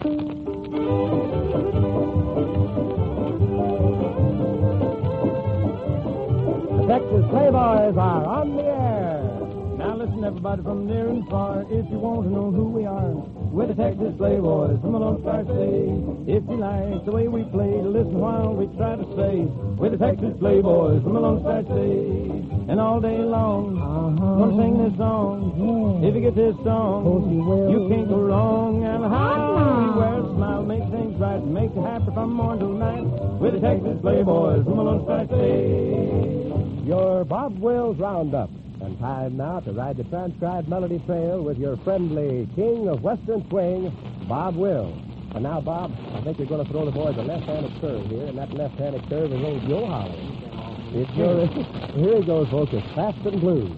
The Texas Playboys are on the air. Now listen, everybody from near and far, if you want to know who we are. We're the Texas Playboys from the Lone Star State. If you like the way we play, listen while we try to say, we're the Texas Playboys from the Lone Star State. And all day long, gonna sing this song. If you get this song, you can't go wrong. And how we wear a smile, make things right, make you happy from morning till night. We're the Texas Playboys from the Lone Star State. Your Bob Wills Roundup. And time now to ride the transcribed melody trail with your friendly king of Western swing, Bob Wills. And now, Bob, I think you're going to throw the boys a left-handed curve here, and that left-handed curve is old Joe Holly. Here he goes, folks. It's Fast and Blues.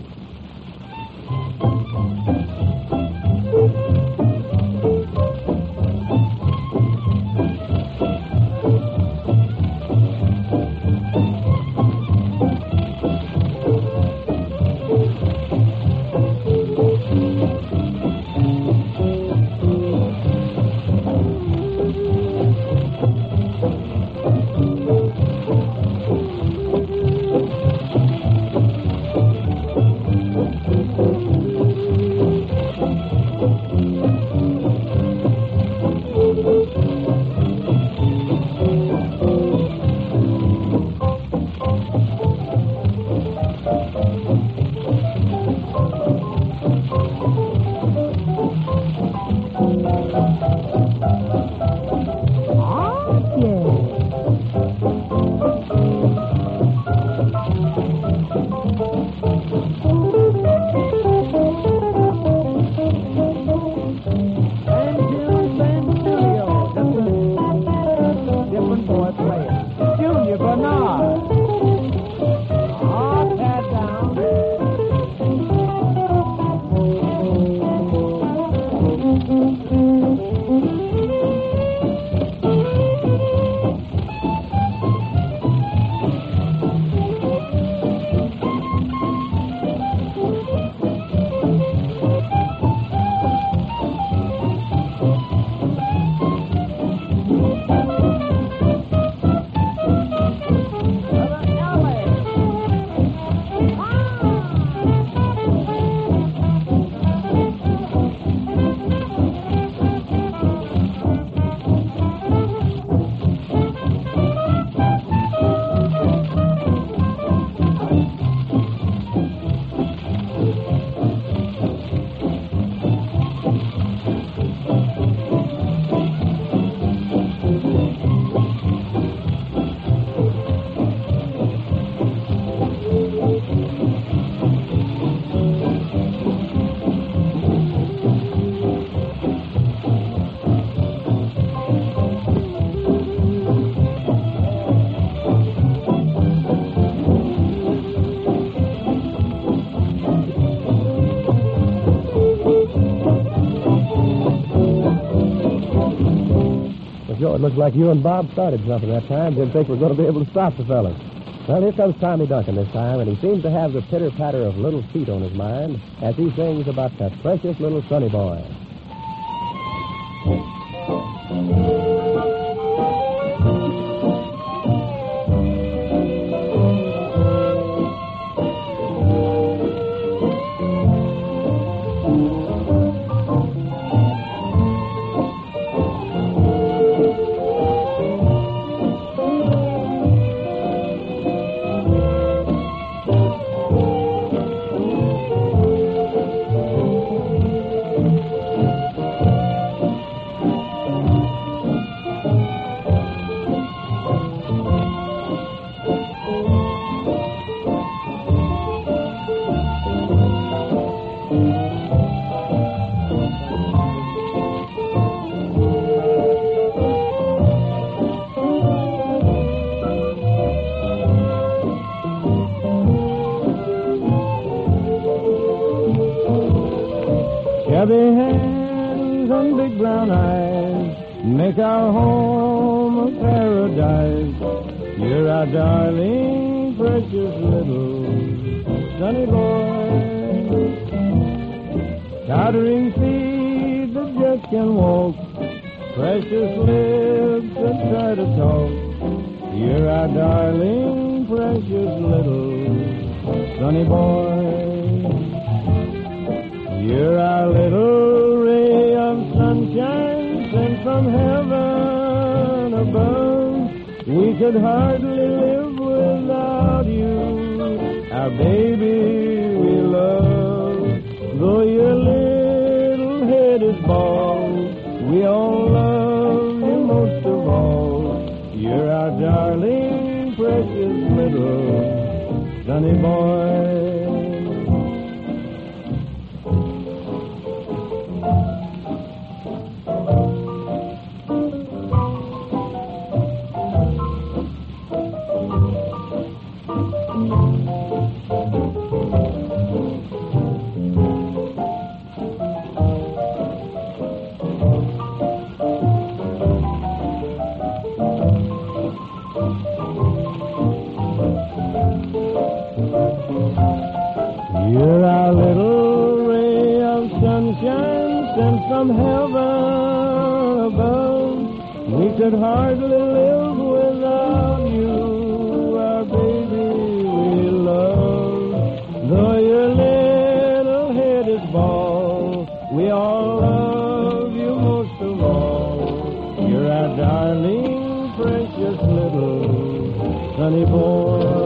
Joe, it looks like you and Bob started something that time. Didn't think we're going to be able to stop the fellas. Well, here comes Tommy Duncan this time, and he seems to have the pitter-patter of little feet on his mind as he sings about that precious little Sonny boy. Heavy hands and big brown eyes make our home a paradise. You're our darling, precious little Sonny boy. Tottering feet that just can walk, precious lips that try to talk. You're our darling, precious little sunny boy. You're our little ray of sunshine sent from heaven above. We could hardly live without you, our baby we love. Though your little head is bald, we all love you most of all. You're our darling, precious little sunny boy. You're our little ray of sunshine sent from heaven above. We could hardly live without you, our baby we love. Though your little head is bald, we all love you most of all. You're our darling, precious little sunny boy.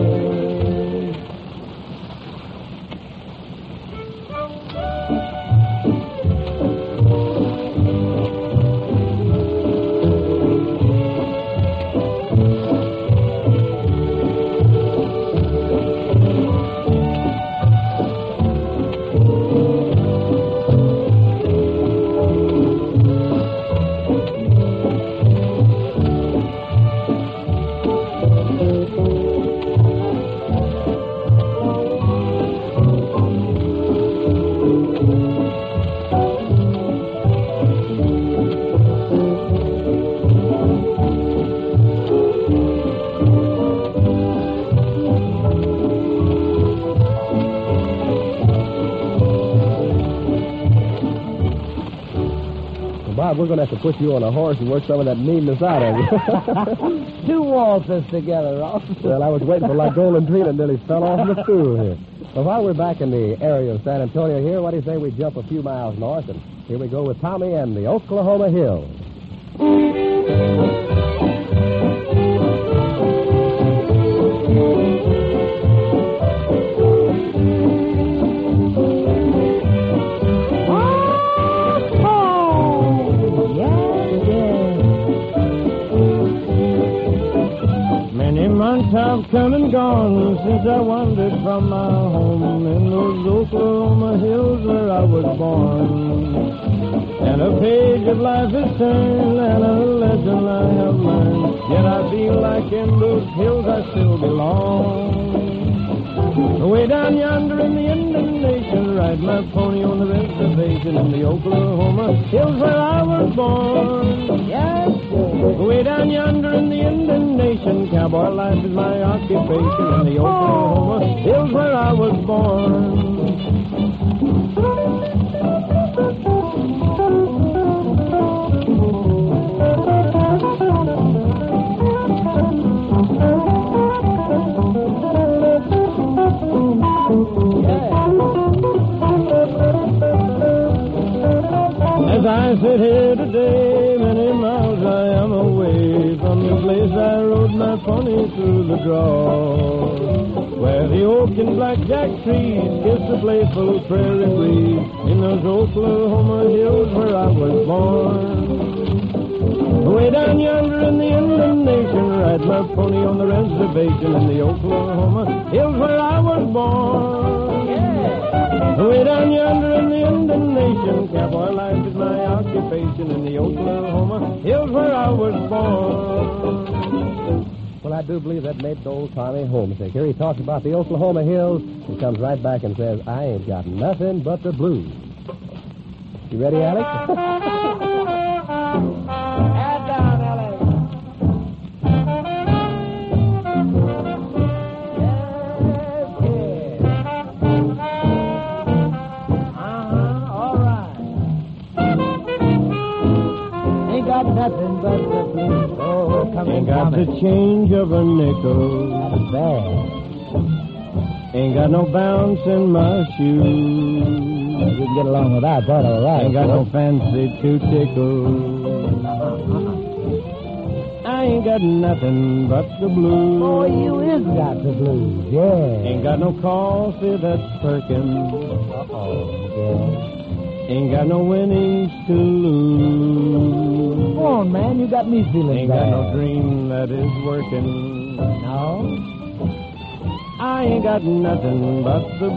Bob, we're going to have to put you on a horse and work some of that meanness out of you. Two waltzes together, Ralph. Well, I was waiting for like Golden Dream and nearly fell off the stool here. Well, while we're back in the area of San Antonio here, what do you say we jump a few miles north? And here we go with Tommy and the Oklahoma Hills. I've come and gone since I wandered from my home in those Oklahoma hills where I was born. And a page of life is turned and a lesson I have learned. Yet I feel like in those hills I still belong. Way down yonder in the Indian Nation, ride my pony on the reservation in the Oklahoma hills where I was born. Yes, way down yonder in the Indian Nation, cowboy life is my occupation in the Oklahoma hills where I was born. As I sit here today, many miles I am away from the place I rode my pony through the draw, where the oak and blackjack trees kiss the playful prairie breeze in those Oklahoma hills where I was born. Way down yonder in the Inland Nation, ride my pony on the reservation in the Oklahoma hills where I was born. Yeah. Way down yonder in the Indian Nation, cowboy life is my occupation in the Oklahoma hills where I was born. Well, I do believe that made old Tommy homesick. Here he talks about the Oklahoma hills and comes right back and says, I ain't got nothing but the blues. You ready, Alex? Head down, Alex. got nothing but the blues. Oh, come Ain't in, got come the in. change of a nickel. That's bad. Ain't got no bounce in my shoe. You can get along without that, all right. Ain't got no boy. fancy to tickle. I ain't got nothing but the blues. Boy, you is got the blues, yeah. Ain't got no coffee that's perking. Uh-oh, yeah. Ain't got no winnings to lose. Come on, man, you got me feeling Ain't bad. got no dream that is working. No? I ain't got nothing but the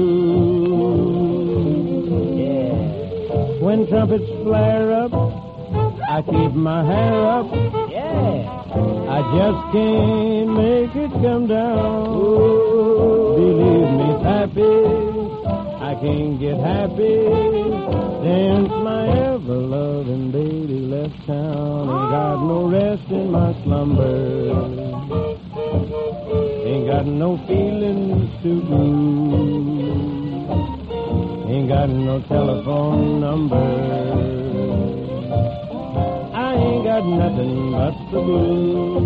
blues. Yeah. When trumpets flare up, I keep my hair up. Yeah. I just can't make it come down. Believe me, Pappy, I can't get happy since my ever-loving baby left town. Ain't got no rest in my slumber. Ain't got no feelings to lose. Ain't got no telephone number. I ain't got nothing but the blues.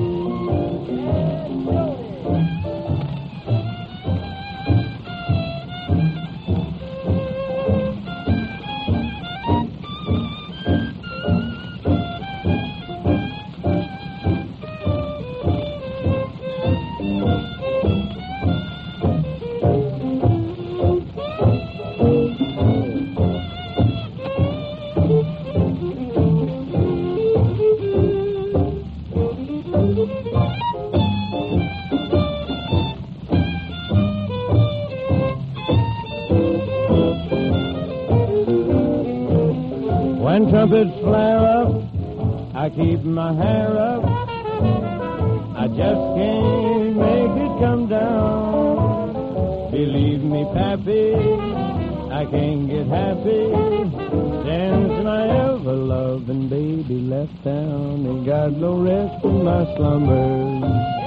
When trumpets flare up, I keep my hair up. I just can't make it come down. Believe me, Pappy, I can't get happy since my ever-loving baby left town. Ain't got no rest in my slumbers.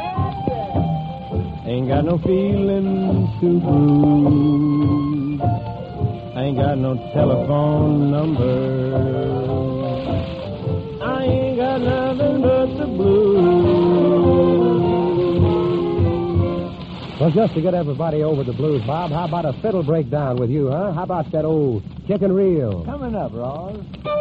Ain't got no feelings to prove. I ain't got no telephone number. I ain't got nothing but the blues. Well, just to get everybody over the blues, Bob, how about a fiddle breakdown with you, huh? How about that old chicken reel? Coming up, Ross.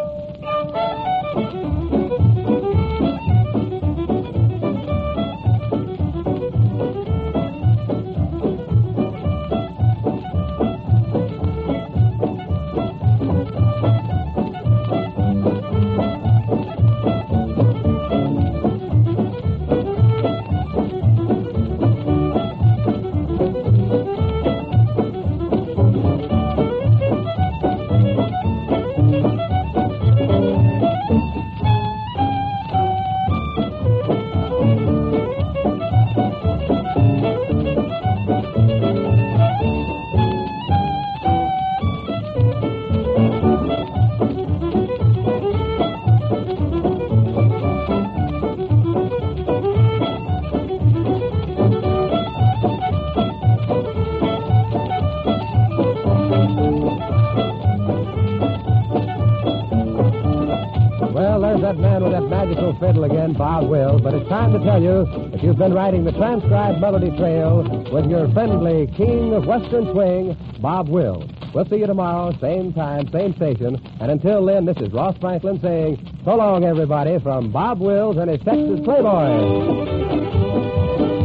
Well, there's that man with that magical fiddle again, Bob Will. But it's time to tell you that you've been riding the transcribed melody trail with your friendly king of Western swing, Bob Will. We'll see you tomorrow, same time, same station. And until then, this is Ross Franklin saying so long, everybody, from Bob Wills and his Texas Playboys.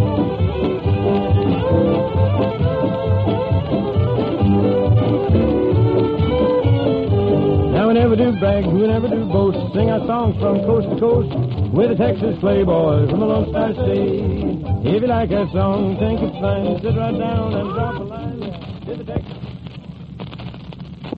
Now we never do brag, we never do boast. Sing our songs from coast to coast with the Texas Playboys from the Lone Star State. If you like our song, think it's fine, sit right down and drop a line to the Texas